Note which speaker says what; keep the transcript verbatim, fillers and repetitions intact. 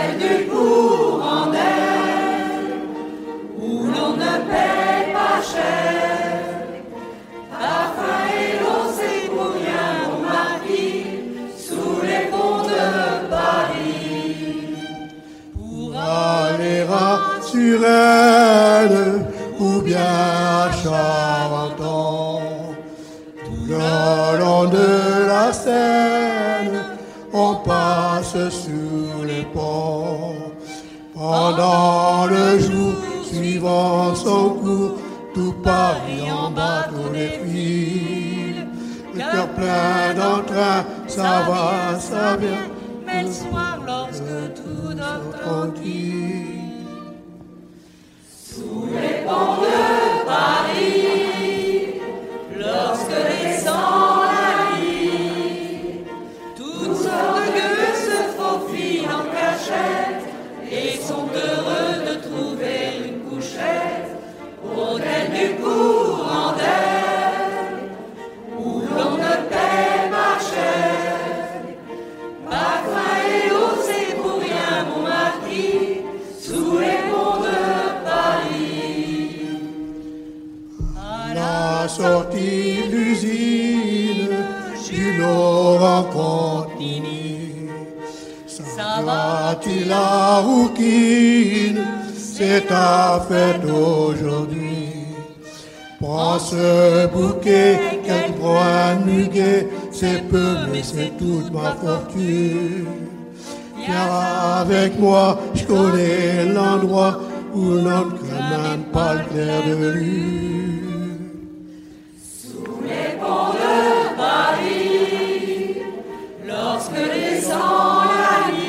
Speaker 1: tel du courant d'air, où l'on ne paie pas cher. Parfum et l'eau, c'est pour rien, mon marquis, sous les ponts de Paris.
Speaker 2: Pour aller à Suresnes ou bien à Charenton, tout le long de la Seine, on passe sous les ponts. Pendant le jour suivant son cours, tout Paris en bateau défile. Le cœur plein d'entrain, ça va, ça vient.
Speaker 1: Mais le soir, lorsque tout dort tranquille, sous les ponts de Paris, lorsque descend la nuit, toutes sortes de gueux se faufilent en cachette et sont heureux de trouver une couchette au tel du courant d'air, où l'on ne paie pas cher. Parfum et eau, c'est pour rien, mon marquis, sous les ponts de Paris.
Speaker 2: À la sortie de l'usine, Jules en continue. Ça va-t-il la rouquine? C'est ta fête aujourd'hui. Prends ce bouquet, qu'elle prend un muguet, c'est peu, mais c'est toute ma fortune. Viens avec moi, je connais l'endroit où l'on ne craint même pas le clair de lune.
Speaker 1: Sous les ponts de Paris, lorsque descend la nuit,